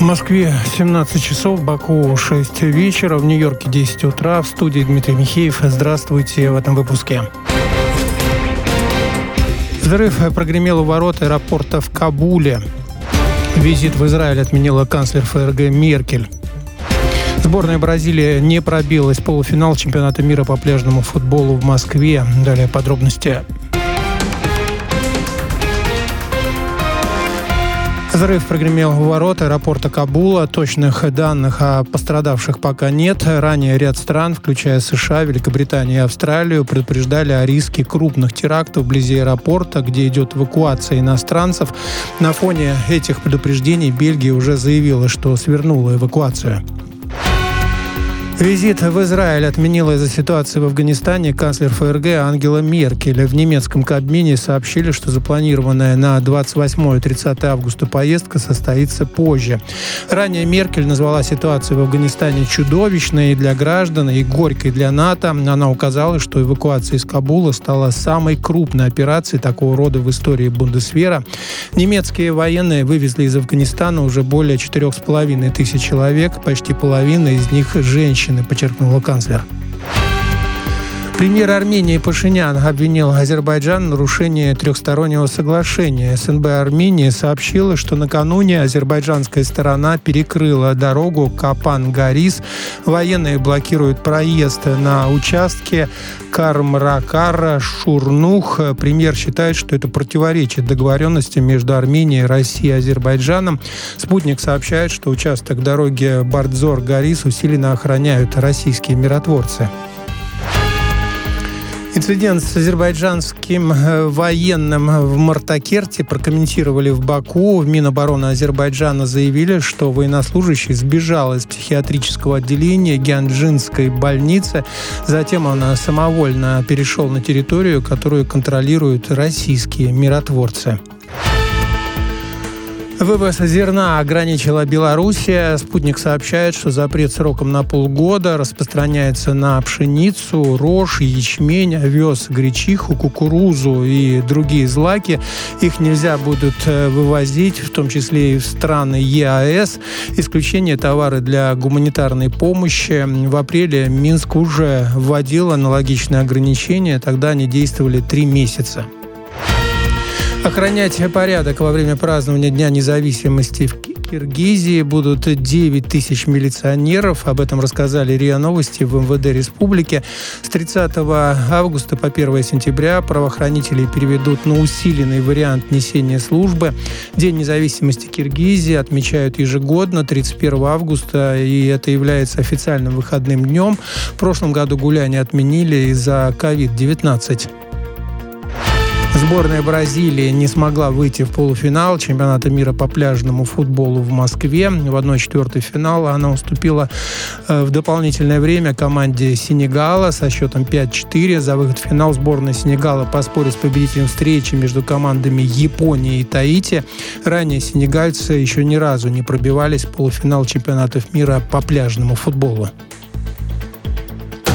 Москве 17 часов, в Баку 6 вечера, в Нью-Йорке 10 утра. В студии Дмитрий Михеев. Здравствуйте в этом выпуске. Взрыв прогремел у ворот аэропорта в Кабуле. Визит в Израиль отменила канцлер ФРГ Меркель. Сборная Бразилии не пробилась в полуфинал чемпионата мира по пляжному футболу в Москве. Далее подробности. Взрыв прогремел у ворот аэропорта Кабула. Точных данных о пострадавших пока нет. Ранее ряд стран, включая США, Великобританию и Австралию, предупреждали о риске крупных терактов вблизи аэропорта, где идет эвакуация иностранцев. На фоне этих предупреждений Бельгия уже заявила, что свернула эвакуацию. Визит в Израиль отменила из-за ситуации в Афганистане канцлер ФРГ Ангела Меркель. В немецком Кабмине сообщили, что запланированная на 28 и 30 августа поездка состоится позже. Ранее Меркель назвала ситуацию в Афганистане чудовищной для граждан и горькой для НАТО. Она указала, что эвакуация из Кабула стала самой крупной операцией такого рода в истории Бундесвера. Немецкие военные вывезли из Афганистана уже более 4,5 тысяч человек, почти половина из них женщин, подчеркнула канцлер. Премьер Армении Пашинян обвинил Азербайджан в нарушении трехстороннего соглашения. СНБ Армении сообщила, что накануне азербайджанская сторона перекрыла дорогу Капан-Гарис. Военные блокируют проезд на участке Кармракар-Шурнух. Премьер считает, что это противоречит договоренности между Арменией, Россией и Азербайджаном. «Спутник» сообщает, что участок дороги Бардзор-Гарис усиленно охраняют российские миротворцы. Инцидент с азербайджанским военным в Мартакерте прокомментировали в Баку. В Минобороны Азербайджана заявили, что военнослужащий сбежал из психиатрического отделения Гянджинской больницы. Затем он самовольно перешел на территорию, которую контролируют российские миротворцы. Вывоз зерна ограничила Белоруссия. «Спутник» сообщает, что запрет сроком на полгода распространяется на пшеницу, рожь, ячмень, овес, гречиху, кукурузу и другие злаки. Их нельзя будет вывозить, в том числе и в страны ЕАЭС. Исключение — товары для гуманитарной помощи. В апреле Минск уже вводил аналогичные ограничения. Тогда они действовали 3 месяца. Охранять порядок во время празднования Дня независимости в Киргизии будут 9 тысяч милиционеров. Об этом рассказали РИА Новости в МВД республики. С 30 августа по 1 сентября правоохранители переведут на усиленный вариант несения службы. День независимости Киргизии отмечают ежегодно 31 августа, и это является официальным выходным днем. В прошлом году гуляния отменили из-за COVID-19. Сборная Бразилии не смогла выйти в полуфинал чемпионата мира по пляжному футболу в Москве. В 1/4 финала она уступила в дополнительное время команде Сенегала со счетом 5-4. За выход в финал сборная Сенегала поспорит с победителем встречи между командами Японии и Таити. Ранее сенегальцы еще ни разу не пробивались в полуфинал чемпионатов мира по пляжному футболу.